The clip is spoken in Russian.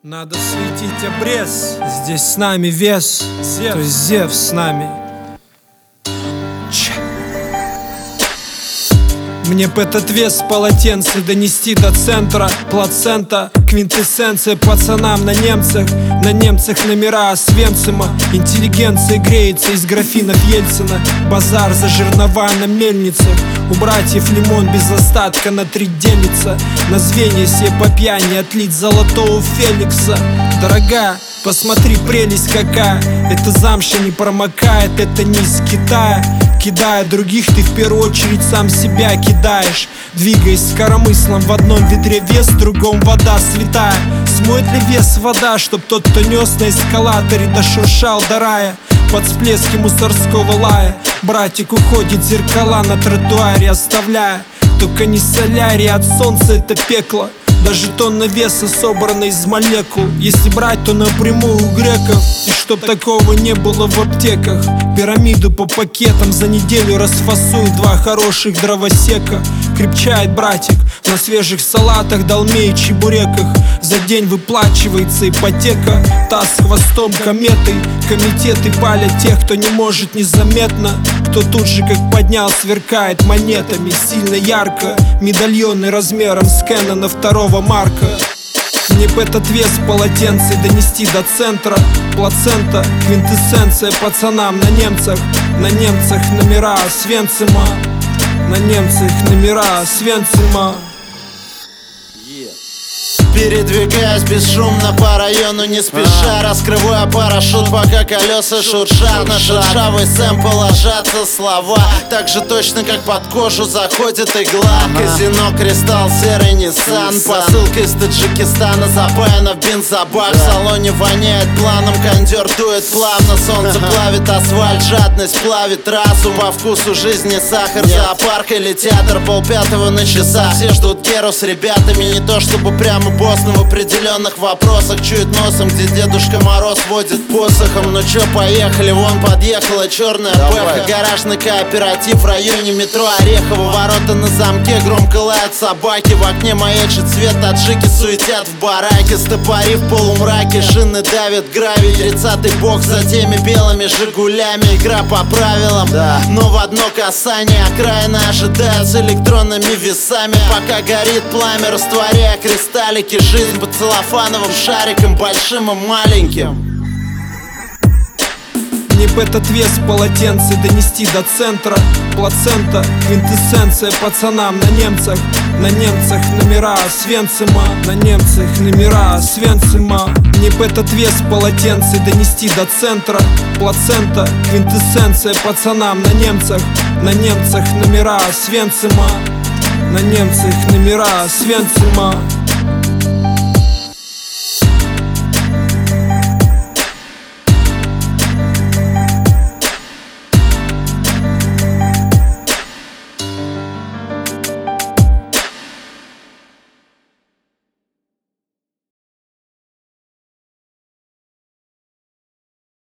Надо светить обрез. Здесь с нами вес, то есть Зевс с нами. Мне б этот вес полотенце донести до центра. Плацента, квинтэссенция пацанам на немцах номера Освенцима. Интеллигенция греется из графинов Ельцина. Базар за жернова на мельницах. У братьев лимон без остатка на 3 делится. На звенья себе по пьяни отлить золотого Феликса. Дорогая, посмотри, прелесть какая. Это замша не промокает, это не из Китая. Кидая других, ты в первую очередь сам себя кидаешь. Двигаясь с коромыслом, в одном ведре вес, в другом вода святая. Смоет ли вес вода, чтоб тот, кто нес на эскалаторе, дошуршал до рая? Под всплески мусорского лая братик уходит, зеркала на тротуаре оставляя. Только не солярий, от солнца это пекло. Даже тонна веса собрана из молекул. Если брать, то напрямую у греков. И чтоб такого не было в аптеках. Пирамиду по пакетам за неделю расфасует 2 хороших дровосека. Крепчает братик на свежих салатах, долме и чебуреках. За день выплачивается ипотека. Таз с хвостом кометой. Комитеты палят тех, кто не может незаметно. Кто тут же как поднял, сверкает монетами. Сильно ярко, медальоны размером с Кэнона 2-го марка. Мне б этот вес полотенце донести до центра. Плацента, квинтэссенция пацанам на немцах номера Освенцима. На немцах номера Освенцима. Передвигаясь бесшумно по району не спеша, раскрывая парашют, пока колеса шуршат. На шершавый сэмпл ложатся слова, так же точно как под кожу заходит игла. Казино, кристалл, серый Ниссан, посылка из Таджикистана запаяна в бензобак. В салоне воняет планом, кондер дует плавно. Солнце плавит асфальт, жадность плавит разум. Во вкусу жизни сахар, зоопарк или театр. 4:30 на часах, все ждут Геру с ребятами. Не то чтобы прямо но в определенных вопросах чует носом, где Дедушка Мороз водит посохом. Ну чё, поехали, вон подъехала черная бэха. Гаражный кооператив в районе метро Орехово. Ворота на замке, громко лают собаки. В окне маячит свет, таджики суетят в бараке. Стопори в полумраке, шины давят гравий. 30-й бокс за теми белыми Жигулями. Игра по правилам, но в одно касание. Окраина ожидает с электронными весами. Пока горит пламя, растворяя кристаллики. Жизнь по целлофановым шарикам, большим и маленьким. Мне б этот вес полотенце донести до центра. Плацента, квинтэссенция пацанам на немцах номера Освенцима. На немцах номера Освенцима. Мне б этот вес полотенце донести до центра. Плацента, квинтэссенция пацанам на немцах номера Освенцима. На немцах номера Освенцима.